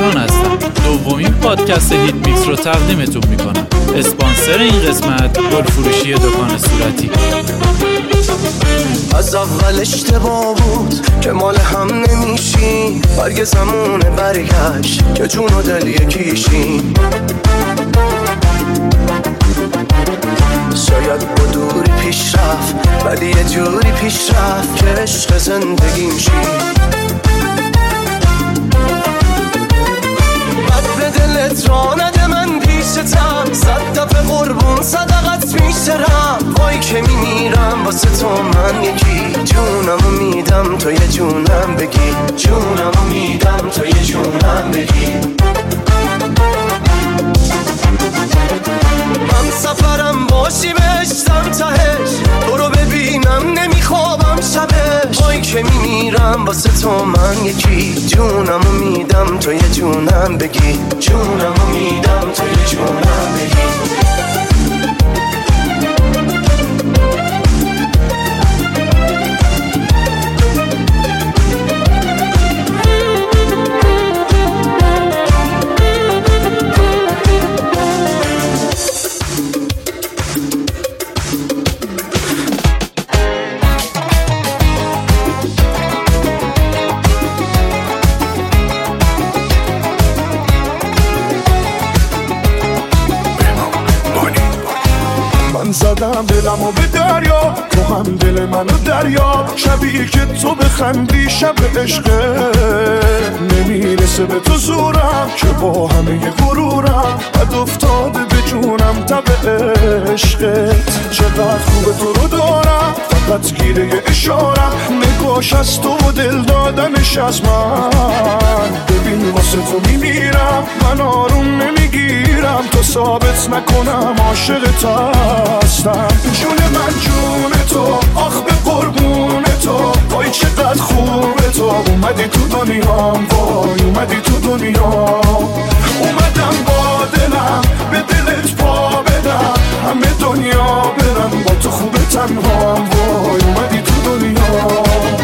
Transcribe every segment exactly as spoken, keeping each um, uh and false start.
تهران هستم. دومین پادکست هیت میکس رو تقدیمتون میکنم. اسپانسر این قسمت گلفروشی دکان صورتی. از اول اشتباه بود که مال هم نمیشیم، برگ زمونه برگشت که جون و دل یکیشیم. شاید با دوری پیش رفت ولی یه جوری پیش رفت که عشق زندگیم شی. بد به دلت را نده من پیشتم، صد دفعه قربون صدقت میشترم. وای که میمیرم واسه تو من یکی، جونمو میدم تو یه جونم بگی، جونمو میدم تو یه جونم بگی. من سفرم باشی بهشتم تهش، تو رو ببینم نمیخوابم شبش. وای که میمیرم واسه تو من یکی، جونمو میدم تو یه جونم بگی، جونمو میدم تو یه جونم بگی. زدم دلم و به دریا، تو هم دل منو دریا. شبیه که تو بخندی شب عشقه، نمیرسه به تو زورم که با همه غرورم بد افتاده به جونم تب عشقت. چقدر خوبه تو رو دارم، فقط گیره اشارم، نگاش از تو و دل دادنش از من. ببین واسه تو میمیرم، من آروم نمیگیرم تا ثابت نکنم عاشقت هستم. جون من جون تو، آخ به قربون تو، وای چقدر خوبه تو. اومدی تو دنیام، وای اومدی تو دنیا. اومدم با دلم به دلت پا بدم، همه دنیا برم با تو خوبه تنهام. وای اومدی تو دنیا.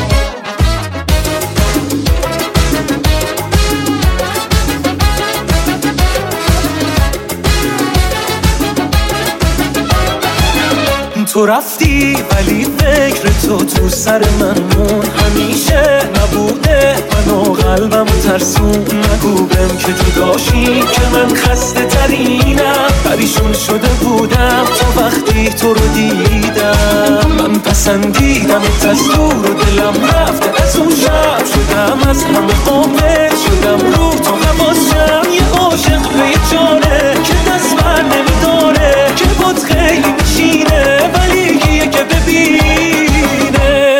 تو رفتی ولی فکر تو تو سر من مون، همیشه نبوده من و قلبم ترسون. نگو بهم که جداشی که من خسته ترینم، پریشون شده بودم تا وقتی تو رو دیدم. من پسندیدم از دور و دلم رفته از اون شب، شدم از همه قابل شدم رو تو حواسم. یه عاشق به یه جانه که دست بر نمیداره، که بود خیلی میشینه ولی کیه که ببینه.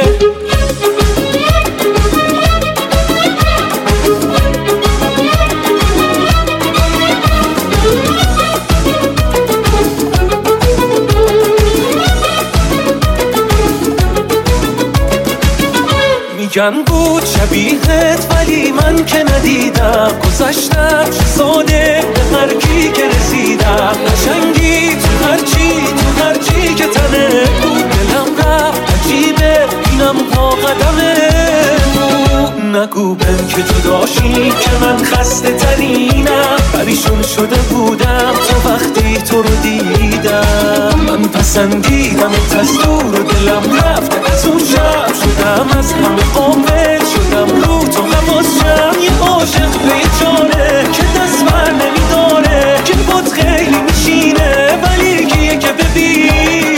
میگن بود شبیهت ولی من که ندیدم. گذشتم چه ساده به مرگی که رسیدم. قشنگی تو هرچی تو هرچی که تنه بود، دلم رفت عجیبه اینم پا قدمه بود. نگو بهم که جداشی که من خسته ترینم، پریشون شده بودم تا وقتی تو رو دیدم. من پسندیدم از دور و دلم رفته از اون شب، شدم از همه قابل شدم رو تو حواسم. یه عاشق به یه جانه که دست بر نمیداره، که بود خیلی میشینه ولی کیه که ببینه.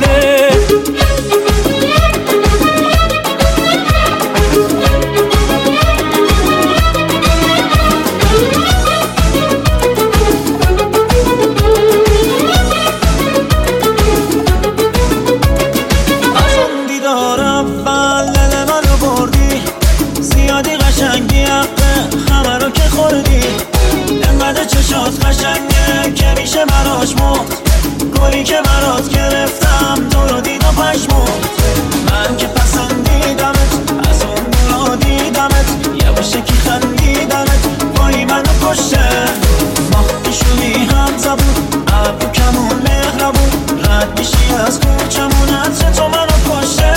چشات قشنگه که میشه براش مرد، گلی که برات گرفتم تو رو دید و پشمرد. من که پسندیدمت از اون دورا دیدمت، یه باشکی خندیدمت وای منو کشته. ماه پیشونی هم زبون ابرو کمون مهربون، رد میشی از کوچمون عطر تو منو کشته.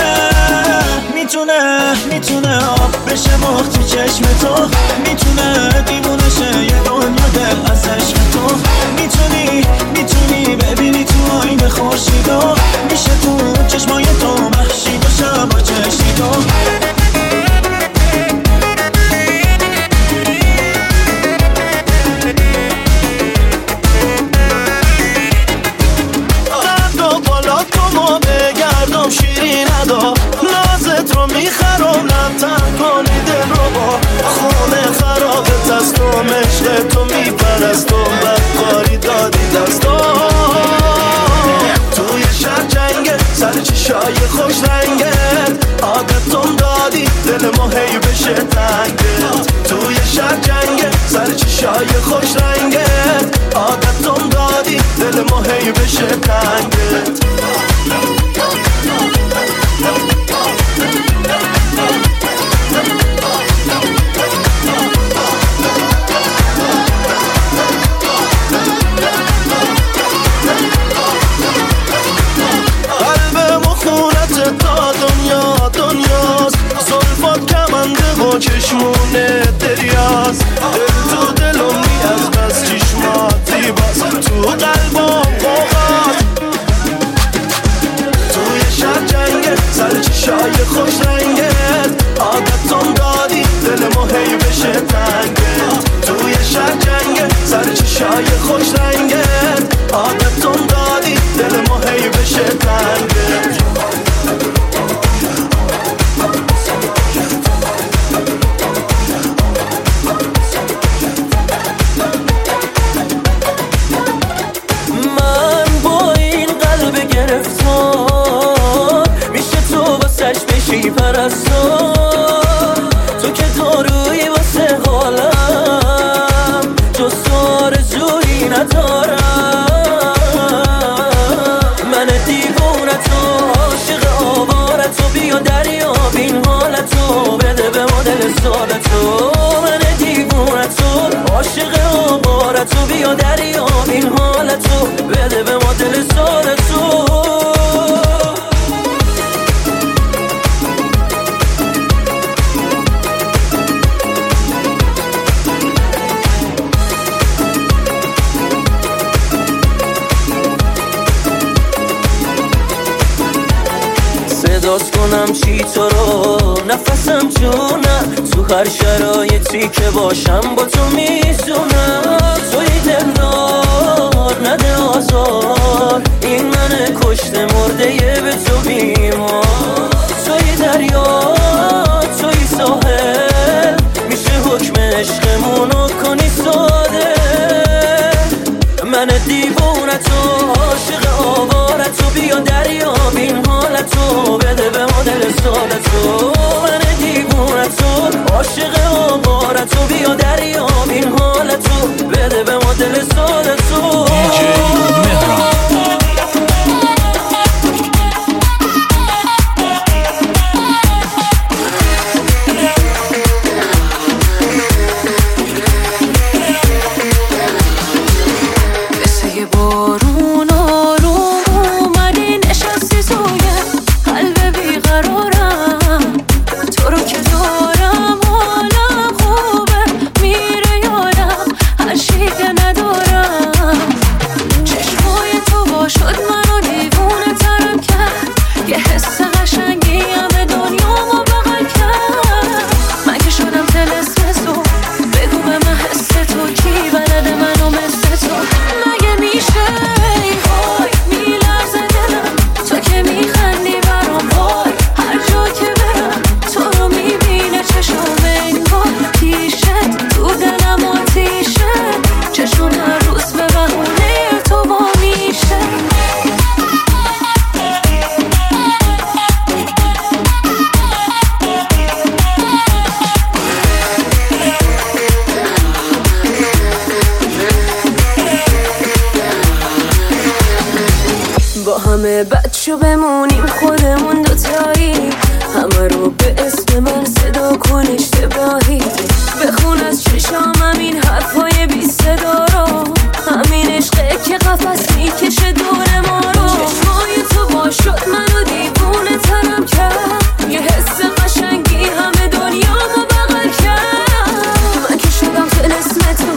میتونه میتونه آب بشه مخت تو چشم تو، میتونه دیوونه باشه یه دنیا دل از عشق تو. میتونی میتونی ببینی تو آینه خورشیدو، میشه تو چشمای تو محشید و شب و چشی تو. شیرین ادا نازت رو میخرم نمتن کنی دل رو با خونه خرابت از تو مشق تو میپرستم بدکاری دادی دستم. توی شهر جنگه سر چشای خوش رنگت عادتم دادی دل ما هی بشه تنگت. توی شهر جنگه سر چشای خوش رنگت عادتم دادی دل ما هی بشه تنگت. قلبم و خونت تا دنیا دنیاست، زلفات کمنده و چشمونه دریاست. دل تو دلمی از بس چشماتی باز تو قلبم قوقات. توی شهر جنگه سر چشای خوش رنگت عادتم دادی دل ما هی بشه تنگت. توی شهر جنگه سر چشای خوش رنگت عادتم دادی دل ما هی بشه تنگت. من با این قلب گرفتار میشه تو واسش بشی پرستار. تو که دارویی واسه حالم جز تو آرزویی ندارم. من دیوونتو عاشق آوارتو بیا دریاب این حالتو بده به ما دل سادتو. من دیوونتو عاشق آوارتو بیا دریاب این حالتو بده به ما دل سادتو. صداست کنم چی تو رو نفسم جونم تو هر شرایطی که باشم با تو میزونم. توی دلدار نده آزار این من کشته مرده به تو بیمار. توی دریا توی ساحل میشه حکم عشقمونو کنی ساده. من دیوونتو عاشق آوارتو بیا دریاب این حالتو بده به ما دل سادتو. من دیوونتو عاشق آوارتو بیا دریاب این حالتو بده به ما دل سادتو. دیجی مهران بارون آروم اومدی نشستی توی قلب بیقرارم. تو رو که دارم حالم خوبه میره یادم هر چی که ندارم. چشمای تو با شد منو دیوونه ترم کرد. یه حس قشنگی همه دنیامو بغل کرد. من که شدم طلسم تو بگو به من حس تو کی بلده منو مثل تو. مگه میشه وای میلرزه دلم تو که میخندی برام. وای هر جا که برم تو رو میبینه چشم انگار پیشت تو دلم آتیشه. چشم هر روز به بهونه تو با میشه. با همه بچه بمونیم خودمون دوتایی. همه رو به اسم من صدا کن اشتباهی. بخون از چشامم این حرفای بی صدا رو. همین عشقه که قفس میکشه دور ما رو. چشمای تو با شد منو دیوونه ترم کرد. یه حس قشنگی همه دنیا ما بغل کرد. من که شدم طلسم تو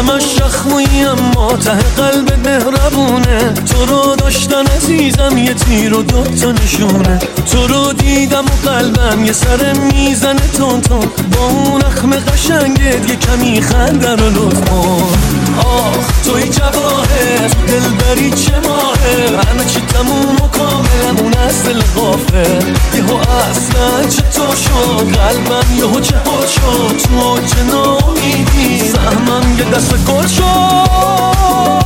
همش شخمویی اما ته قلب مهربونه. تو رو داشتن عزیزم یه تیر و دوتا نشونه. تو رو دیدم و قلبم یه سر میزنه تون تون. با اون اخم قشنگت یه کمی خنده رو لطف کن. آخ توی جواهر دل بری چه ماهه. همه چی تموم و کاملمون از دل غافل. یهو اصلا چطور شد قلبم یهو جهاد شد. تو چه نامیدی سهمم یه دست گل شد.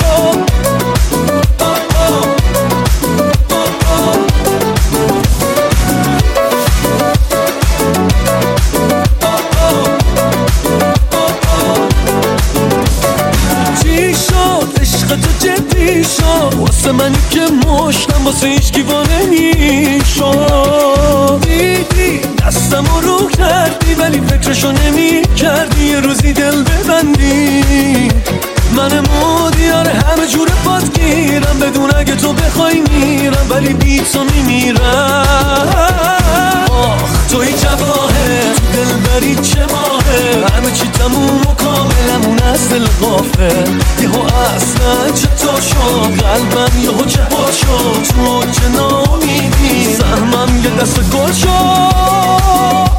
تو جدی شد واسه منی که مشتم واسه هیچکی وانه میشد. دیدی دستم رو کردی ولی فکرشو نمی کردی یه روزی دل ببندی. من مودیار همه جور پات گیرم بدون اگه تو بخوای میرم ولی بی تو میمیرم. آخ توی جواهر تو دل بری چه ماهه. همه چی تموم و کاملمون از دل غافل. یهو اصلا چطور شد قلبم یهو جهاد شد. تو چه نامیدی سهمم یه دست گل شد.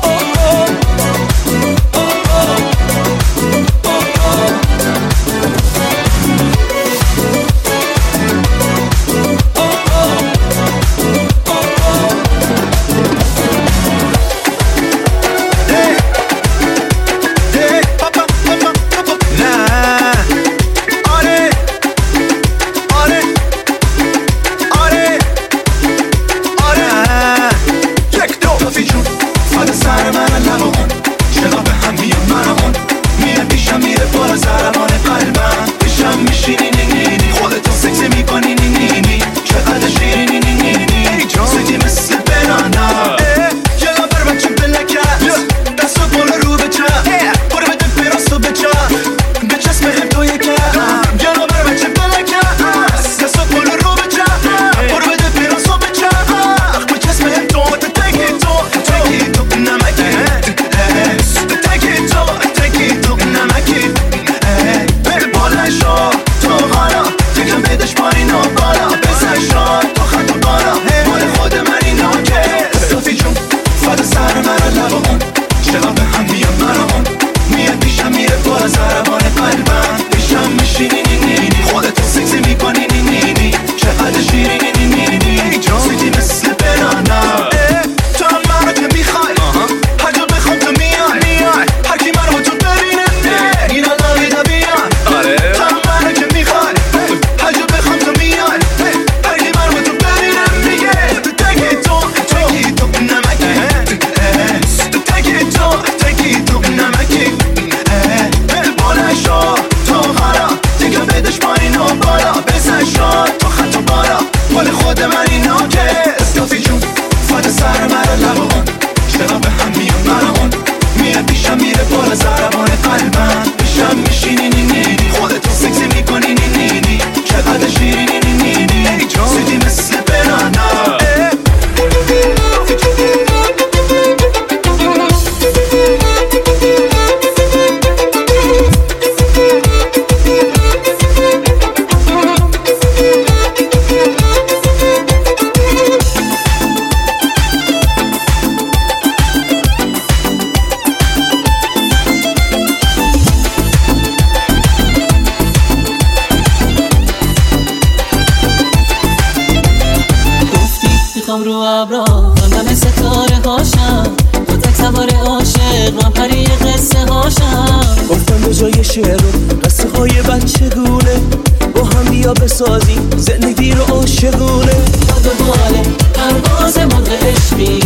بسازی زندگی رو عاشقونه. باد و باله پرواز مرغ عشقی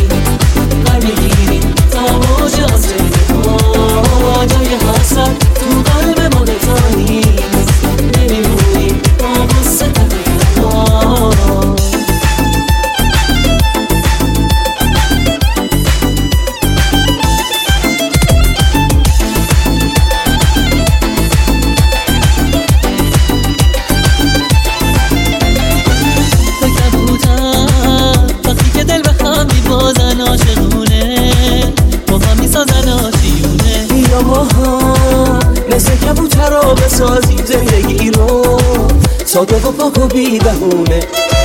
بر میگیری تا موج آسمانی. جای حسرت تو قلب ما دوتا نیست. نمیمونی با غصه تنها. ساده و پاک و بی بهونه.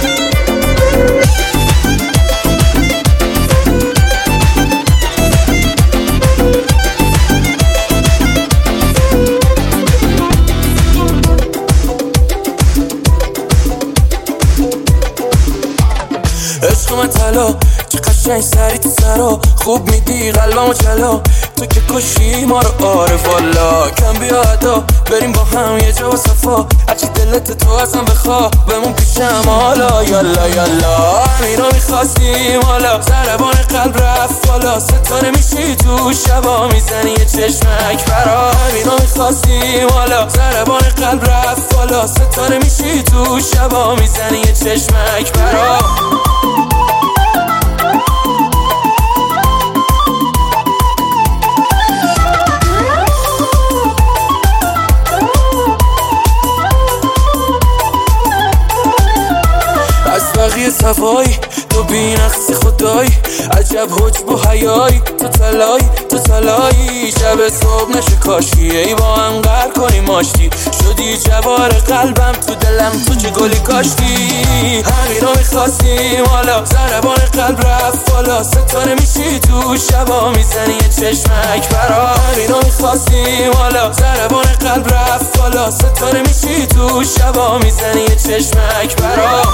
عشق من طلا که قشنگ سری تو سرا خوب میدی قلبمو جلا تو که کشی ما رو آره والا کم بیا ادا بریم با هم یه جا و صفا هرچی دلت تو ازم بخوا بمون پیشم حالا یالا یالا همینو میخواستیم حالا ضربان قلب رفت بالا ستاره میشی تو شبا میزنی یه چشمک برا همینو میخواستیم حالا ضربان قلب رفت بالا ستاره میشی تو شبا میزنی یه چشمک برا بقیه صفایی تو بی نقص خدایی عجب حجب و حیایی تو تلایی تو تلایی شب صبح نشه کاشی ای با هم قر کنیم آشتی شدی جوار قلبم تو دلم تو چه گلی کاشتی همین رو میخواستیم حالا ضربان قلب رفت بالا ستاره میشی تو شبا میزنی یه چشمک برا همین رو میخواستیم حالا ضربان قلب رفت بالا ستاره میشی تو شبا میزنی یه چشمک برا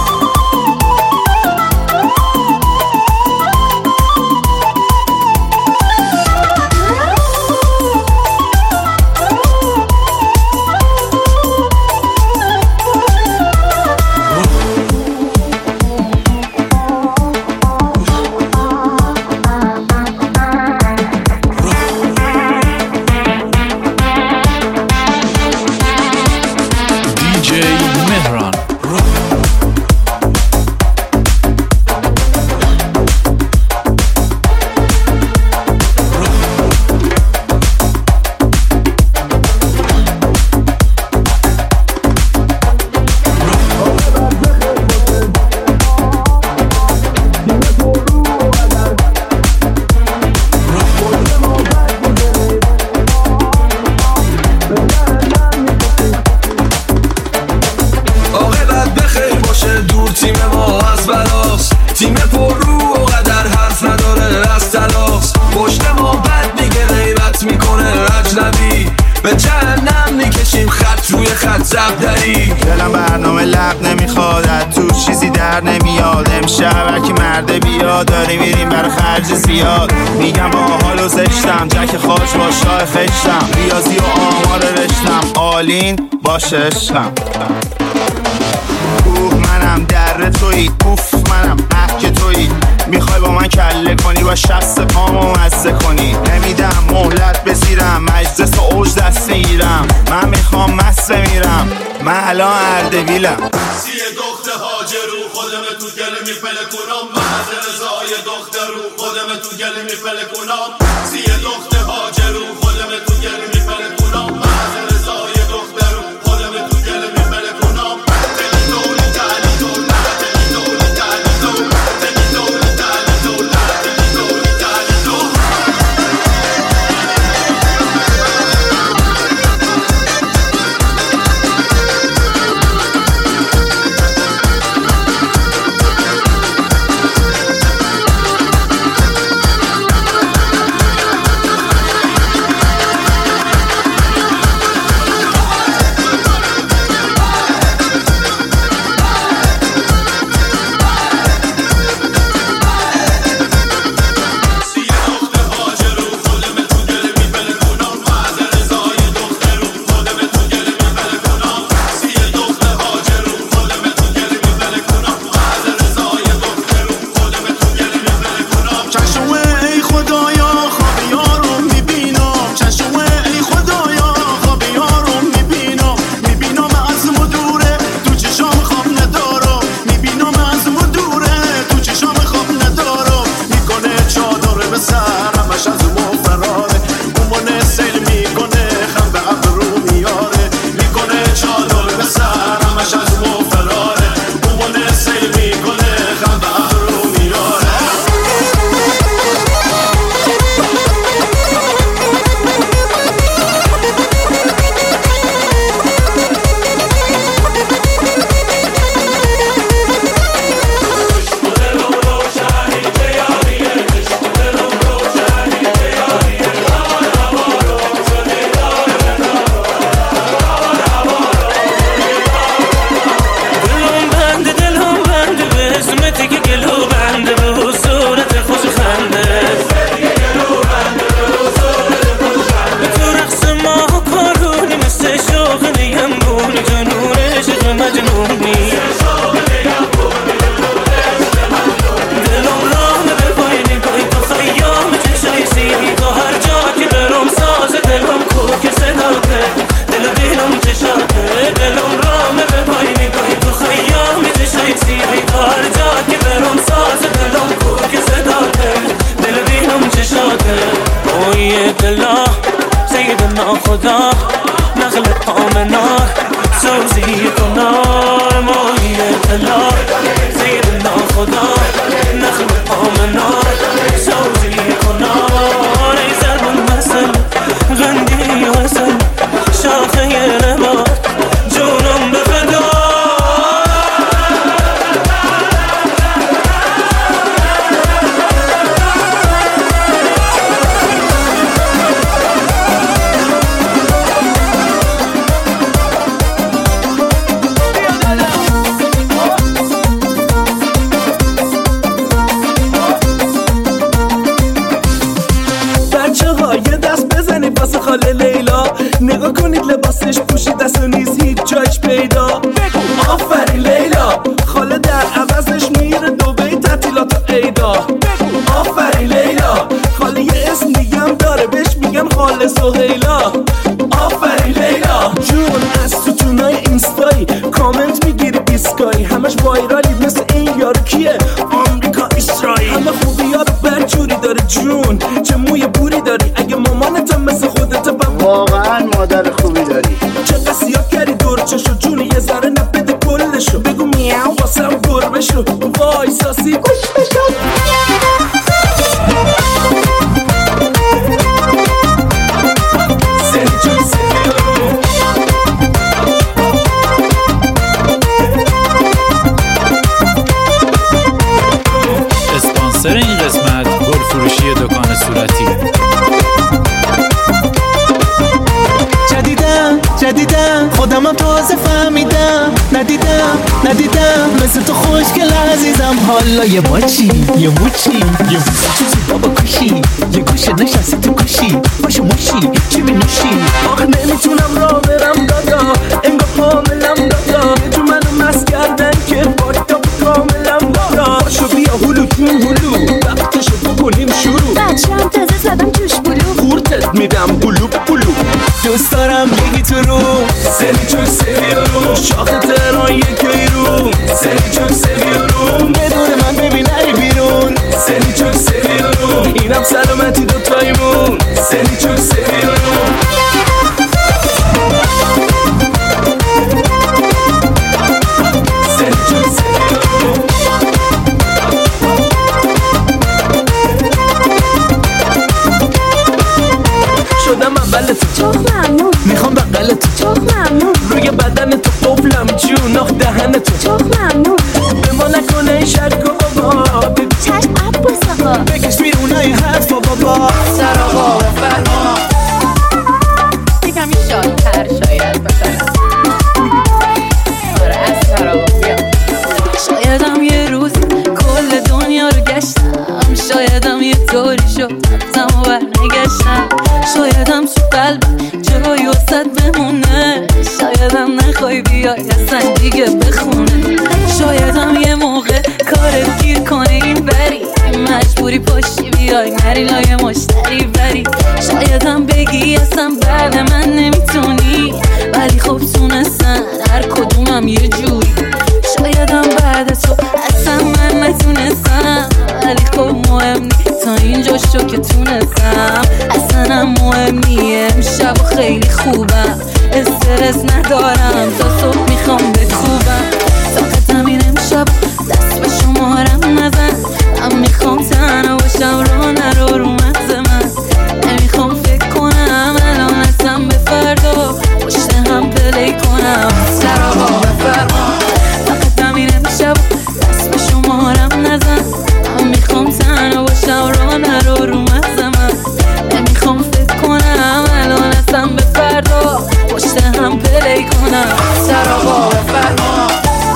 تیم پر رو و قدر حرف نداره از تلاس پشت ما بد میگه غیبت میکنه اجنبی به جهنم میکشیم خط روی خط زبدری دلم برنامه لب نمیخواد تو چیزی در نمیاد امشب هرکی مرده بیاد داری میریم برای خرج زیاد میگم با حال و زشتم جک خاش با شاه خشتم ریاضی و آمار رشتم آلین باشه عشقم اوه منم در تویی اوف منم محک تویی میخوای با من کله کنی با شخص پامو مزه کنی نمیدم مهلت بزیرم مجلس و اوج دست میگیرم من میخوام مست میرم من الان اردبیلم سی دختر هاجرو خودم تو گل میپله کنم محض رضای دختر رو خودم تو گل میپله کنم سی دختر هاجرو خودم تو گل میپله کنم محض رضای دختر رو خودم تو گل میپله کنم تلی دولی تلی دولا تلی دولی تلی دولا تلی دولی تلی دولا تلی دولی تلی دولا ناخدا نخل پامنار سوزی کنار ماهی اطلاع زیر ناخدا نخل پامنار سوزی کنار ای زربون مثل غندی وصل شاخه نبات جونم بفدا خاله لیلا نگاه کنید لباسش پوشیده است و نیز هیچ جایش پیدا آفرین لیلا خاله در عوضش میره دبی تعطیلات عیدا آفرین لیلا خاله یه اسم دیگم داره بهش میگن خاله سهیلا آفرین لیلا جون از ستونای اینستایی کامنت میگیری بیسکایی همش وایرالی مثل این یارو کیه آمریکا اسرائیل همه خوبی ها رو برجوری داره جون چه موی بوری داری اگه مامانتم مثل خودت واقعا مادر خوبی داری چه قصیات کردی دور چشو جونی یه ذره نبده کلشو بگو میاو واسم گربه شو وای ساسی گوش بشو اسپانسر این قسمت گل فروشی دکان صورتی. جدیدم جدیدم خودمم تازه فهمیدم ندیدم ندیدم مثل تو خوشگل عزیزم حالا یه باچی یه موچی یه موچی بابا کشی یه گوشه نشستی تو کشی باشو موشی چی می نوشی آخه نمیتونم را برم دادا انگار حاملم دادا جو منو مست کردن که باکتا کاملم دادا باشو بیا هلو جون هلو وقتشو بکنیم شروع بچه‌ام تازه زدم توش بلو خورتت میدم بلوب بلوب دوست دارم بگی تو رو سری چون سری رو شاخ تهران یکی رو سری چون سری رو بدون من ببین نری بیرون سری چون سری رو اینم سلامتی دوتایمون سری چون سری رو شدم اول تو چخ ممنون میخوام بغل تو چخ ممنون روی بدن تو قفلم جون آخ دهن تو چخ ممنون به ما نکنه این شرک و بابا بگو چشم عباس آقا بکش بیرون این حرف و بابا سر آقا بفرما یکم این شادتر شاید باشه آره از سر آقا بیا شایدم یه روز کل دنیا رو گشتم شایدم یه طوری شد رفتم و برنگشتم شایدم تو قلبم جایی وسط بمونه شایدم نخوای بیای اصلا دیگه بخونه شایدم یه موقع کارت گیر کنه این بری مجبوری پاشی بیای نری لای مشتری بری شایدم بگی اصلا بعد من نمیتونی ولی خب تونستن هر کدومم یه جوری شایدم بعد تو اصلا من نتونستم ولی خب مهم نیست تا اینجا شو که تونستم اصلا هم مهم نیه امشب و خیلی خوبم استرس ندارم تا صبح میخوام بکوبم طاقتم این امشب دست به شمارم نزن من میخوام تنها باشم رو نرو رو مغز من نمیخوام فکر کنم الان اصلا به فردا پشت هم پلی کنم سر آقا بفرما طاقتم این امشب دست به شمارم نزن من میخوام تنها باشم رو نرو رو مغز من نمیخوام فکر کنم الان اصلا به فردا پشت هم پلی کنم سر آقا بفرما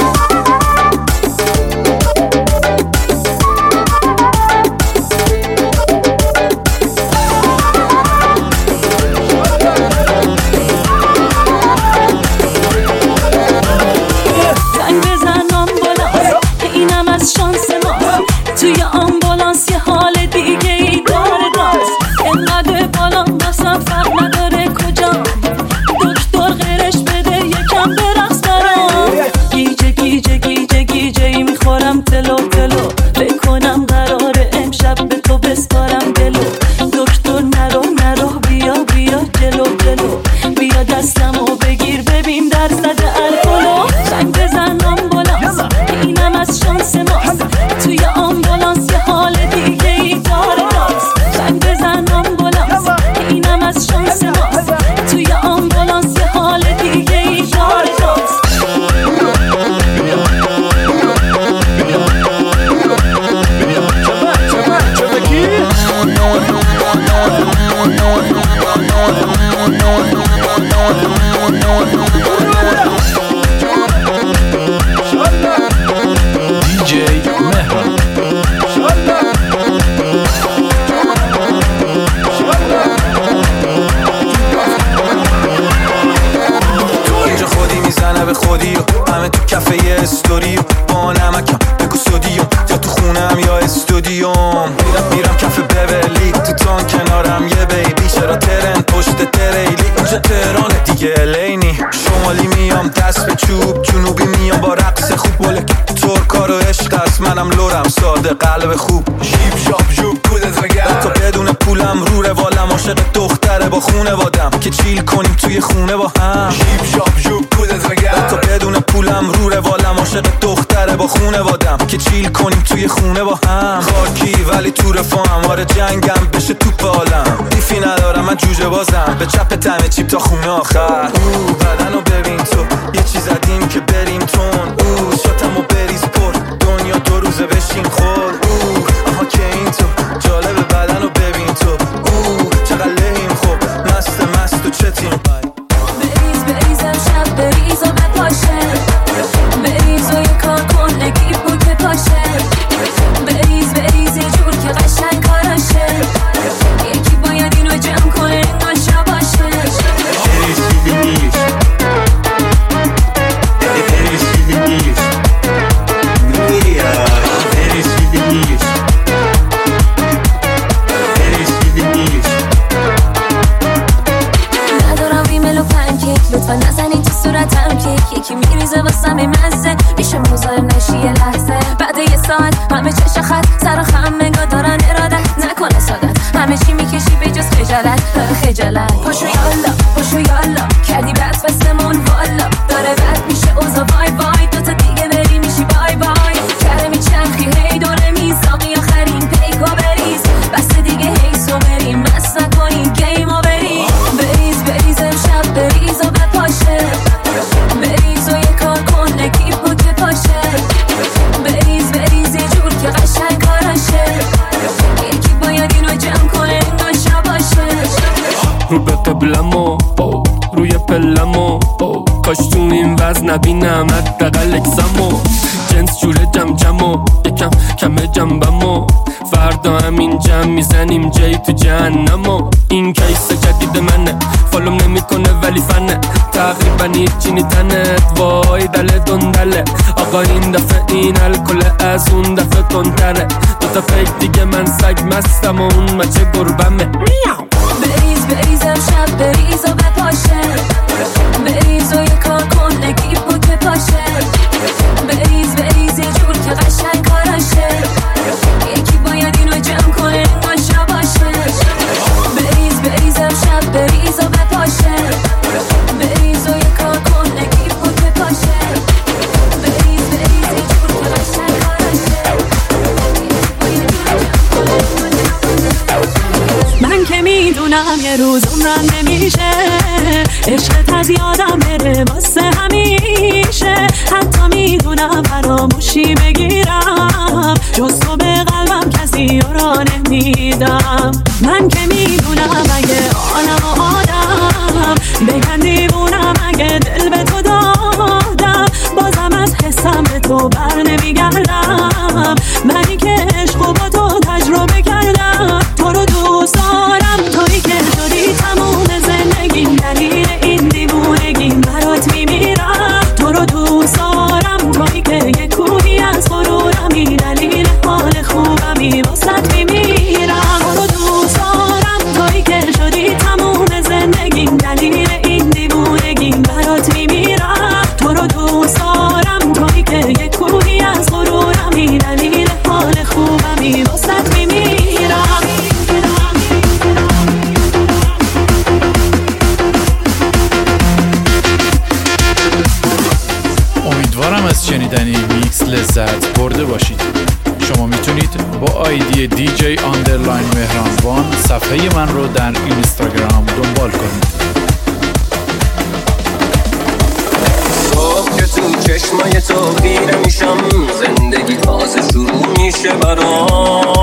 شانس ما توی آمبولانس یه حال دیگه ای داره داشت اینقدر بالا واسم فرق نداره کجا دکتر غیرش بده یکم برقص برام گیجه گیجه گیجه گیجه ای میخورم تلو تلو بکنم قراره امشب به تو بسپارم دلو دکتر نرو نرو بیا بیا جلو جلو دلم لورم ساده قلب خوب شیب شاپ جوب کودت وگرد تا بدون پولم رو روالم عاشق دختره با خونه وادم که چیل کنیم توی خونه با هم شیب شاپ جوب کودت وگرد تا بدون پولم رو روالم عاشق دختره با خونه وادم که چیل کنیم توی خونه با هم خاکی ولی تو رفاهم آره جنگم بشه توپ عالم دیفی ندارم من جوجه بازم به چپ تمه چیپ تا خونه آخر او بدنو ببین تو یه چیز عدیم که بریم تون او شاتمو بریز پر دنیا دو روزه بشین خور او آها که این تو جالب بدنو ببین تو او چقدر لحیم خوب مست مست و چتیم بریز بریزم شب بریز و بپاشه بریز و یه کار کن نگیب بود که پاشه بریز بریز یه جور که قشنگ کاراشه یکی باید اینو جمع کنه ناشا باشه بریز بریز ندارم ریمل و پنکیک لطفا نزنین تو صورتم کیک یکی میریزه واسم مزه میشه مزاحم نشی یه لحظه بعد یه ساعت همه چش خط سر و خم منگاه دارن ارادت نکنه سادت همه چی میکشی به جز خجالت خجالت پاشو یالا پاشو یالا کردی بس بسمون والا داره بد میشه اوزا وای وای دوتا دیگه بری میشی بای بای کره میچرخی هی دوره میزاقی آخرین پیکا بریز بس دیگه هی سو بریم مست نکنین گیمو بریز بریز بریز امشب بریز و بپاشه بریز و یه کار کن نگیب بود که پاشه بریز بریز یه جور که قشنگ کاراشه یکی باید اینو جمع کنه ناشا باشه رو به قبلمو روی پلمو کاش تو این وزن نبینم حداقل اکسمو جنس جوره جم جمو یکم کمه جنبمو فردا همین جمع میزنیم جای تو جهنمو این کیس جدید منه فالوم نمیکنه ولی فنه تقریبا هیچی نیتنت وای دله دندله آقا این دفعه این الکل از اون دفعه تندره دوتا پیک دیگه من سگ مستم و اون مچه گربمه بریز بریزم شب بریز و بپاشه بریز و یه کار کن نگیب بود که پاشه بریز بریز یه جور که قشنگ کاراشه یکی باید اینو جمع کنه ناشا باشه بریز بریزم شب بریز و بپاشه بریز و یه کار کن نگیب بود که پاشه بریز بریز یه جور که قشنگ کاراشه من که میدونم یه روز عمرم نمیشه عشقت از یادم بره واسه همیشه حتی میدونم فراموشی بگیرم جز تو به قلبم کسی را نمیدم من که میدونم اگه آنم و آدم بگن دیوونم اگه دل به تو دادم بازم از حسم به تو بر نمیگردم منی که عشق و با تو تجربه کردم تو رو دوست دارم تویی که شدی تموم زندگیم دلیل این دیوونگیم برات میمیرم تو رو دوست دارم تویی که یک کوهی از غرورمی دلیل حال خوبمی واسط میمیرم تو رو دوست دارم تویی که شدی تموم زندگیم دلیل این دیوونگیم برات میمیرم تو رو دوست دارم تویی که یک کوهی از غرورمی دلیل حال خوبمی واسط میمیرم امیدوارم از شنیدن این میکس لذت برده باشید. شما میتونید با آیدی دی جی آندرلاین مهرانوان صفحه من رو در اینستاگرام دنبال کنید. صبح که تو چشمای تو خیره میشم زندگی تازه شروع میشه برام